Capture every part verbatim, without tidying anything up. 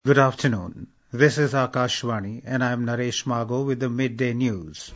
Good afternoon. This is Akashvani and I am Naresh Mago with the midday news.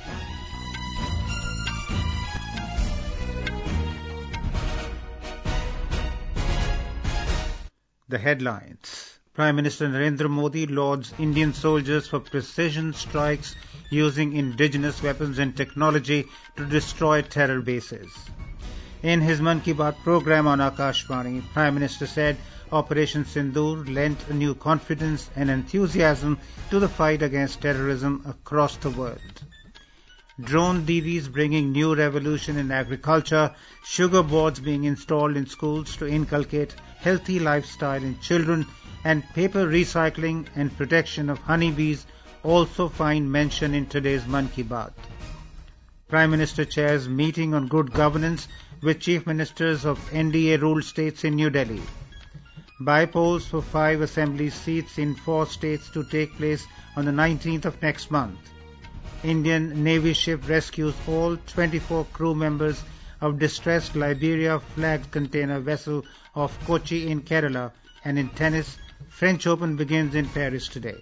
The headlines. Prime Minister Narendra Modi lauds Indian soldiers for precision strikes using indigenous weapons and technology to destroy terror bases. In his Mann Ki Baat program on Akashvani, Prime Minister said Operation Sindoor lent a new confidence and enthusiasm to the fight against terrorism across the world. Drone Didis bringing new revolution in agriculture, sugar boards being installed in schools to inculcate healthy lifestyle in children, and paper recycling and protection of honeybees also find mention in today's Mann Ki Baat. Prime Minister chairs meeting on good governance with Chief Ministers of N D A-ruled states in New Delhi. By-polls for five assembly seats in four states to take place on the nineteenth of next month. Indian Navy ship rescues all twenty-four crew members of distressed Liberia flagged container vessel off Kochi in Kerala, and in tennis, French Open begins in Paris today.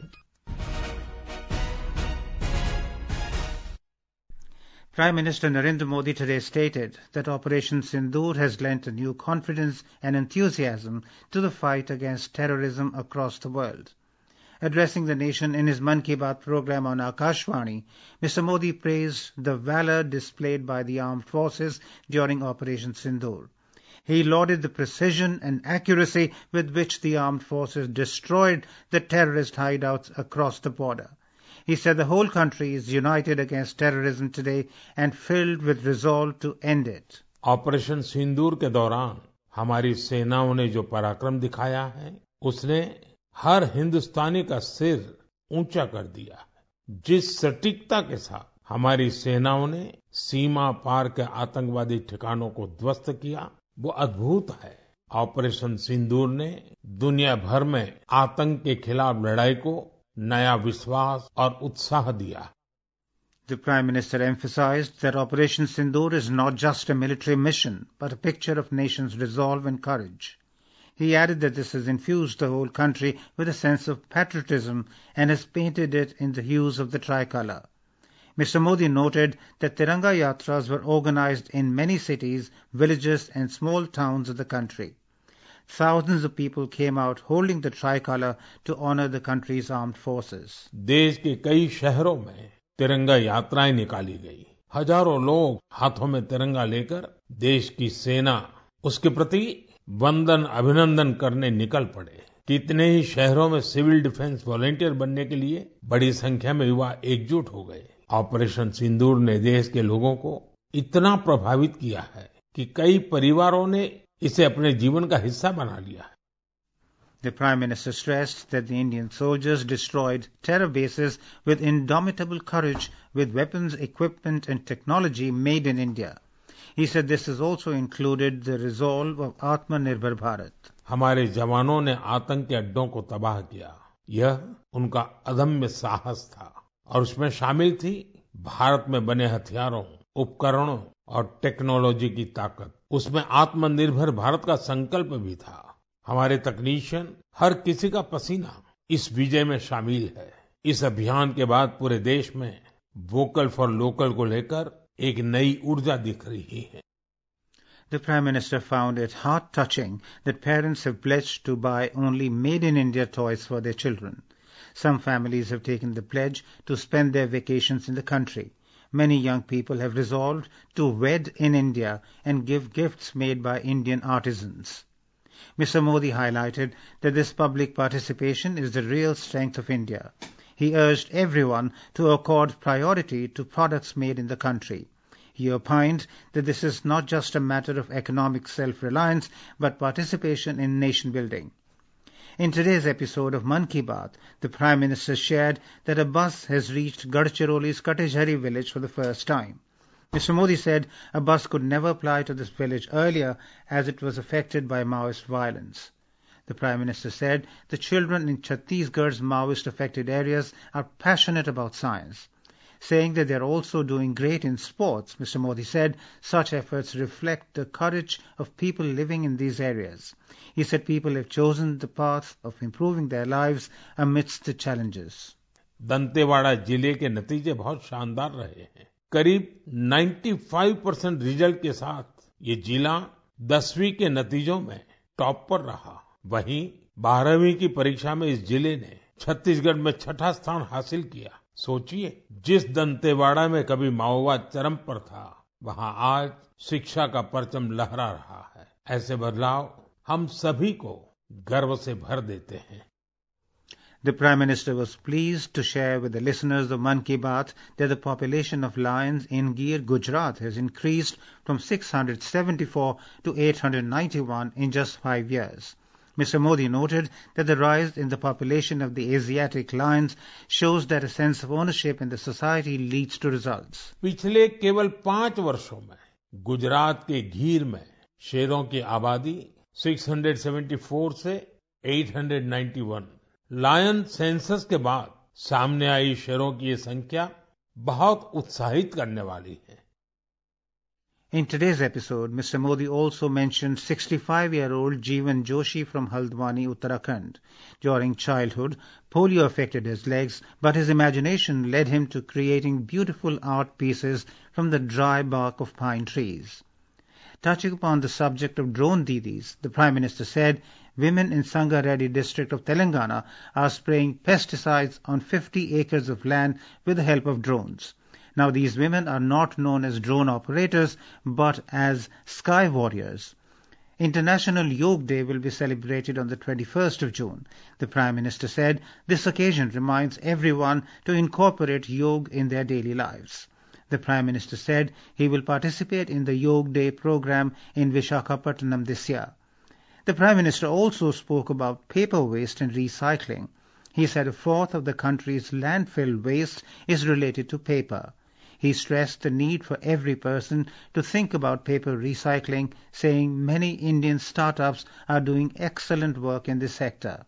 Prime Minister Narendra Modi today stated that Operation Sindoor has lent a new confidence and enthusiasm to the fight against terrorism across the world. Addressing the nation in his Mann Ki Baat program on Akashvani, Mister Modi praised the valor displayed by the armed forces during Operation Sindoor. He lauded the precision and accuracy with which the armed forces destroyed the terrorist hideouts across the border. He said the whole country is united against terrorism today and filled with resolve to end it. Operation Sindoor के दौरान हमारी सेनाओं ने जो पराक्रम दिखाया है, उसने हर हिंदुस्तानी का सिर ऊंचा कर दिया है। जिस सटीकता के साथ हमारी सेनाओं ने सीमा पार के आतंकवादी ठिकानों को ध्वस्त किया, वो अद्भुत है। ऑपरेशन सिंदूर ने दुनिया भर में आतंक के खिलाफ लड़ाई को नया विश्वास और उत्साह दिया। The Prime Minister emphasized that Operation Sindoor is not just a military mission, but a picture of nation's resolve and courage. He added that this has infused the whole country with a sense of patriotism and has painted it in the hues of the tricolour. Mister Modi noted that Tiranga Yatras were organized in many cities, villages and small towns of the country. Thousands of people came out holding the tricolour to honor the country's armed forces. देश के कई शहरों में तिरंगा यात्राएं निकाली गई। हजारों लोग हाथों में तिरंगा लेकर देश की सेना, उसके प्रति वंदन अभिनंदन करने निकल पड़े। कितने ही शहरों में सिविल डिफेंस वॉलंटियर बनने के लिए बड़ी संख्या में युवा एकजुट हो गए। ऑपरेशन सिंदूर ने देश के लोगों को इतना प्रभावित किया है कि कई परिवारों ने इसे अपने जीवन का हिस्सा बना लिया है। The Prime Minister stressed that the Indian soldiers destroyed terror bases with indomitable courage with weapons, equipment and technology made in India. He said this has also included the resolve of Atmanirbhar Bharat. हमारे जवानों ने आतंक के अड्डों को तबाह किया। यह उनका अदम्य साहस था और उसमें शामिल थी भारत में बने हथियारों, उपकरणों और टेक्नोलॉजी की ताकत। उसमें आत्मनिर्भर भारत का संकल्प भी था। हमारे तकनीशियन, हर किसी का पसीना इस विजय में शामिल है। इस अभियान के बाद पूरे देश में वोकल फॉर लोकल को लेकर एक नई ऊर्जा दिख रही है। The Prime Minister found it heart-touching that parents have pledged to buy only made-in-India toys for their children. Some families have taken the pledge to spend their vacations in the country. Many young people have resolved to wed in India and give gifts made by Indian artisans. Mister Modi highlighted that this public participation is the real strength of India. He urged everyone to accord priority to products made in the country. He opined that this is not just a matter of economic self-reliance, but participation in nation-building. In today's episode of Mann Ki Baat, the Prime Minister shared that a bus has reached Gadchiroli's Katejhari village for the first time. Mister Modi said a bus could never apply to this village earlier as it was affected by Maoist violence. The Prime Minister said the children in Chhattisgarh's Maoist-affected areas are passionate about science. saying that they are also doing great in sports. Mister Modi said such efforts reflect the courage of people living in these areas. He said people have chosen the path of improving their lives amidst the challenges. Dantewada जिले के नतीजे बहुत शानदार रहे हैं। करीब पचानवे percent result के साथ ये जिला दसवीं के नतीजों में टॉप पर रहा। वहीं बारहवीं की परीक्षा में इस जिले ने छत्तीसगढ़ में छठा स्थान हासिल किया। सोचिए, जिस दंतेवाड़ा में कभी माओवाद चरम पर था, वहां आज शिक्षा का परचम लहरा रहा है। ऐसे बदलाव हम सभी को गर्व से भर देते हैं। The Prime Minister was pleased to share with the listeners of Mann Ki Baat that the population of lions in Gir, Gujarat has increased from six hundred seventy-four to eight hundred ninety-one in just five years. Mister Modi noted that the rise in the population of the Asiatic lions shows that a sense of ownership in the society leads to results. पिछले केवल पांच वर्षों में गुजरात के गीर में शेरों की आबादी छह सौ चौहत्तर से आठ सौ इक्यानवे, लायन सेंसस के बाद सामने आई शेरों की ये संख्या बहुत उत्साहित करने वाली है। In today's episode, Mister Modi also mentioned sixty-five-year-old Jeevan Joshi from Haldwani, Uttarakhand. During childhood, polio affected his legs, but his imagination led him to creating beautiful art pieces from the dry bark of pine trees. Touching upon the subject of drone didis, the Prime Minister said women in Sangareddy district of Telangana are spraying pesticides on fifty acres of land with the help of drones. Now these women are not known as drone operators but as sky warriors. International Yoga Day will be celebrated on the twenty-first of June. The Prime Minister said this occasion reminds everyone to incorporate yoga in their daily lives. The Prime Minister said he will participate in the Yoga Day program in Visakhapatnam this year. The Prime Minister also spoke about paper waste and recycling. He said a fourth of the country's landfill waste is related to paper. He stressed the need for every person to think about paper recycling, saying many Indian startups are doing excellent work in this sector.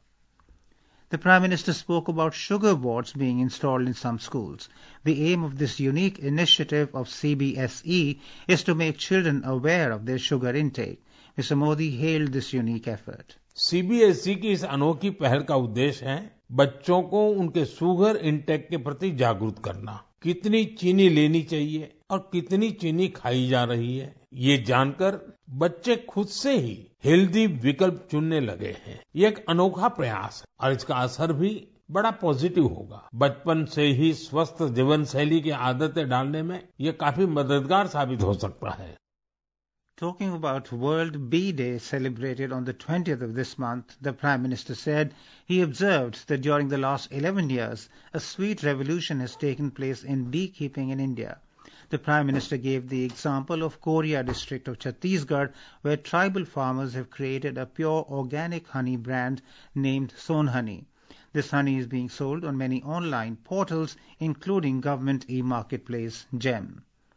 The Prime Minister spoke about sugar boards being installed in some schools. The aim of this unique initiative of C B S E is to make children aware of their sugar intake. Mister Modi hailed this unique effort. C B S E की इस अनोखी पहल का उद्देश्य है बच्चों को उनके शुगर इंटेक के प्रति जागरूक करना। कितनी चीनी लेनी चाहिए और कितनी चीनी खाई जा रही है, ये जानकर बच्चे खुद से ही हेल्दी विकल्प चुनने लगे हैं। ये एक अनोखा प्रयास है और इसका असर भी बड़ा पॉजिटिव होगा। बचपन से ही स्वस्थ जीवन शैली की आदतें डालने में ये काफी मददगार साबित हो सकता है। Talking about World Bee Day celebrated on the twentieth of this month, the Prime Minister said he observed that during the last eleven years, a sweet revolution has taken place in beekeeping in India. The Prime Minister gave the example of Korea district of Chhattisgarh, where tribal farmers have created a pure organic honey brand named Son Honey. This honey is being sold on many online portals, including government e-marketplace GEM.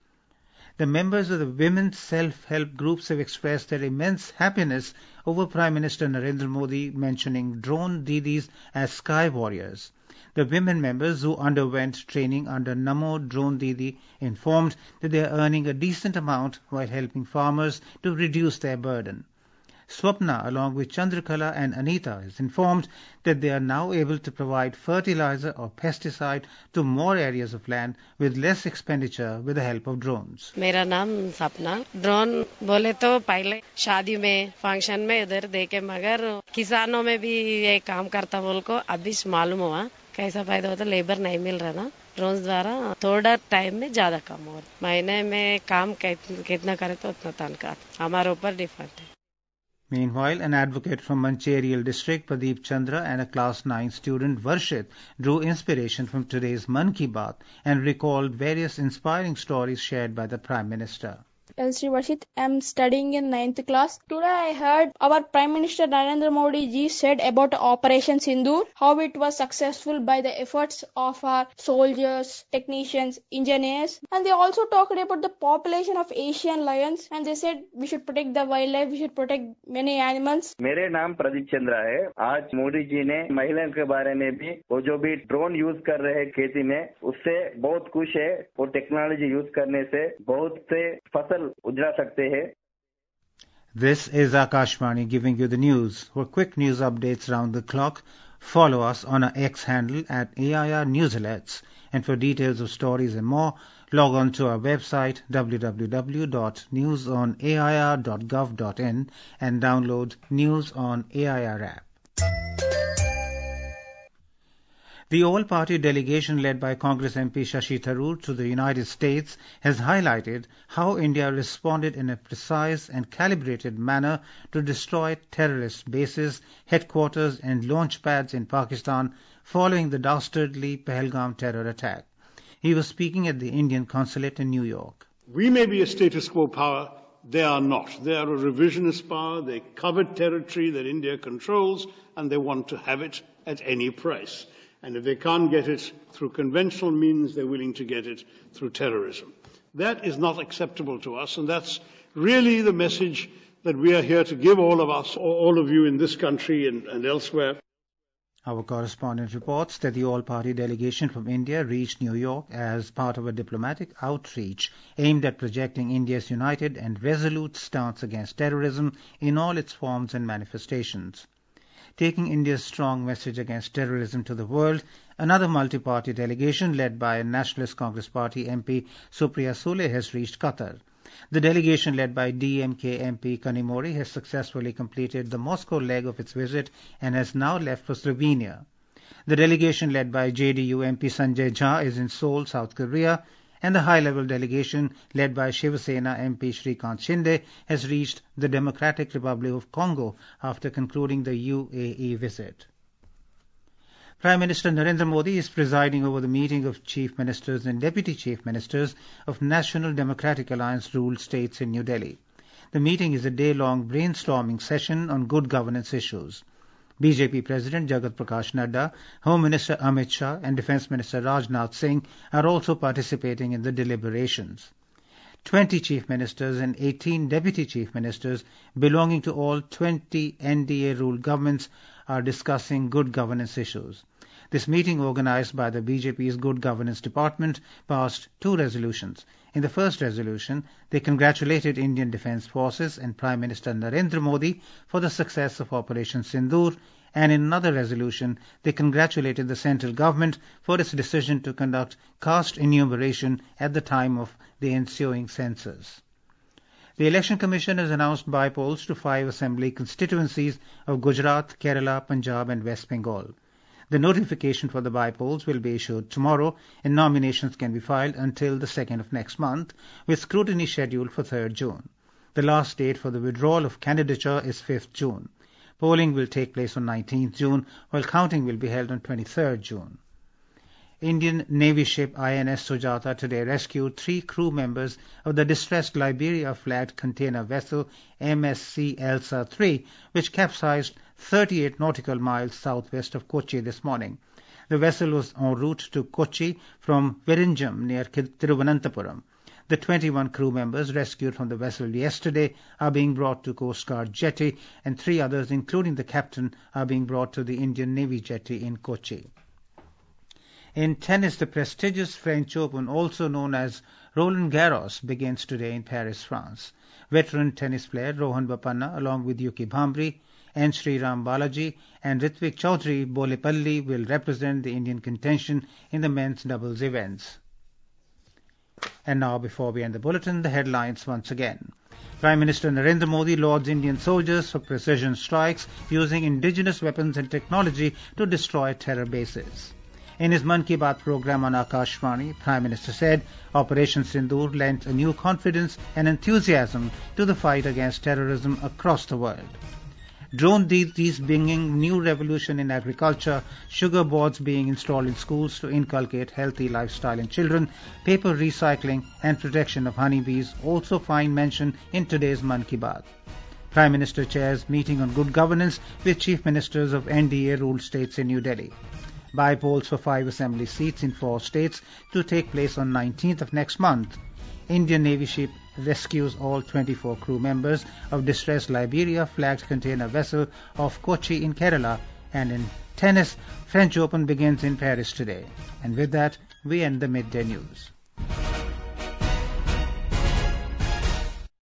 The members of the women's self-help groups have expressed their immense happiness over Prime Minister Narendra Modi mentioning drone didis as sky warriors. The women members who underwent training under Namo Drone Didi informed that they are earning a decent amount while helping farmers to reduce their burden. Swapna, along with Chandrakala and Anita, is informed that they are now able to provide fertilizer or pesticide to more areas of land with less expenditure with the help of drones. मेरा नाम सपना। Drone बोले तो पहले शादी में function में इधर देखे, मगर किसानों में भी ये काम करता बोल को अभी मालूम हुआ कैसा फायदा होता। लेबर नहीं मिल रहा ना, ड्रोन द्वारा थोड़ा टाइम में ज्यादा काम हो रहा। महीने में काम कितना करे तो उतना तनख्वाह हमारे ऊपर डिफरेंट है। Meanwhile, an advocate from Mancherial district, Pradeep Chandra, and a class nine student, Varshit, drew inspiration from today's Mann Ki Baat and recalled various inspiring stories shared by the Prime Minister. L. Sri Varshit. I am studying in ninth class. Today I heard our Prime Minister Narendra Modi ji said about Operation Sindoor, how it was successful by the efforts of our soldiers, technicians, engineers, and they also talked about the population of Asian lions, and they said we should protect the wildlife, we should protect many animals. मेरे नाम प्रदीप चंद्रा है. आज मोदी जी ने महिलाओं के बारे में भी वो जो भी ड्रोन यूज कर रहे हैं खेती में, उससे बहुत खुश है. वो टेक्नोलॉजी यूज करने से बहुत से फसल उजड़ा सकते हैं. This is Akashvani giving you the news. For quick news updates round the clock, follow us on our X handle at A I R News Alerts. And for details of stories and more, log on to our website w w w dot news on a i r dot gov dot in and download News on A I R app. The all-party delegation led by Congress M P Shashi Tharoor to the United States has highlighted how India responded in a precise and calibrated manner to destroy terrorist bases, headquarters and launch pads in Pakistan following the dastardly Pahalgam terror attack. He was speaking at the Indian consulate in New York. We may be a status quo power. They are not. They are a revisionist power. They covet territory that India controls, and they want to have it at any price. And if they can't get it through conventional means, they're willing to get it through terrorism. That is not acceptable to us, and that's really the message that we are here to give all of us, all of you in this country and, and elsewhere. Our correspondent reports that the all-party delegation from India reached New York as part of a diplomatic outreach aimed at projecting India's united and resolute stance against terrorism in all its forms and manifestations. Taking India's strong message against terrorism to the world, another multi-party delegation led by Nationalist Congress Party M P Supriya Sule has reached Qatar. The delegation led by D M K M P Kanimori has successfully completed the Moscow leg of its visit and has now left for Slovenia. The delegation led by J D U M P Sanjay Jha is in Seoul, South Korea, and the high-level delegation led by Shiv Sena M P Shrikant Shinde has reached the Democratic Republic of Congo after concluding the U A E visit. Prime Minister Narendra Modi is presiding over the meeting of Chief Ministers and Deputy Chief Ministers of National Democratic Alliance-ruled states in New Delhi. The meeting is a day-long brainstorming session on good governance issues. B J P President Jagat Prakash Nadda, Home Minister Amit Shah and Defence Minister Rajnath Singh are also participating in the deliberations. Twenty Chief Ministers and eighteen Deputy Chief Ministers belonging to all twenty N D A-ruled governments are discussing good governance issues. This meeting, organized by the B J P's Good Governance Department, passed two resolutions. In the first resolution, they congratulated Indian Defence Forces and Prime Minister Narendra Modi for the success of Operation Sindoor, and in another resolution, they congratulated the central government for its decision to conduct caste enumeration at the time of the ensuing census. The Election Commission has announced bypolls to five assembly constituencies of Gujarat, Kerala, Punjab and West Bengal. The notification for the bypolls will be issued tomorrow, and nominations can be filed until the second of next month, with scrutiny scheduled for third June. The last date for the withdrawal of candidature is fifth June. Polling will take place on nineteenth June, while counting will be held on twenty-third June. Indian Navy ship I N S Sujata today rescued three crew members of the distressed Liberia-flagged container vessel M S C Elsa three, which capsized thirty-eight nautical miles southwest of Kochi this morning. The vessel was en route to Kochi from Virinjam near Thiruvananthapuram. The twenty-one crew members rescued from the vessel yesterday are being brought to Coast Guard jetty, and three others, including the captain, are being brought to the Indian Navy jetty in Kochi. In tennis, the prestigious French Open, also known as Roland Garros, begins today in Paris, France. Veteran tennis player Rohan Bopanna, along with Yuki Bhambri, N. Sriram Balaji and Ritvik Chaudhary Bolepalli will represent the Indian contention in the men's doubles events. And now, before we end the bulletin, the headlines once again. Prime Minister Narendra Modi lauds Indian soldiers for precision strikes using indigenous weapons and technology to destroy terror bases. In his Mann Ki Baat program on Akashvani, Prime Minister said Operation Sindoor lent a new confidence and enthusiasm to the fight against terrorism across the world. drone deities bringing new revolution in agriculture, sugar boards being installed in schools to inculcate healthy lifestyle in children, paper recycling and protection of honeybees also find mention in today's Mann Ki Baat. Prime Minister chairs meeting on good governance with chief ministers of N D A-ruled states in New Delhi. By-polls for five assembly seats in four states to take place on nineteenth of next month. Indian Navy ship rescues all twenty-four crew members of distressed Liberia flagged container vessel off Kochi in Kerala. And in tennis, French Open begins in Paris today. And with that, we end the midday news.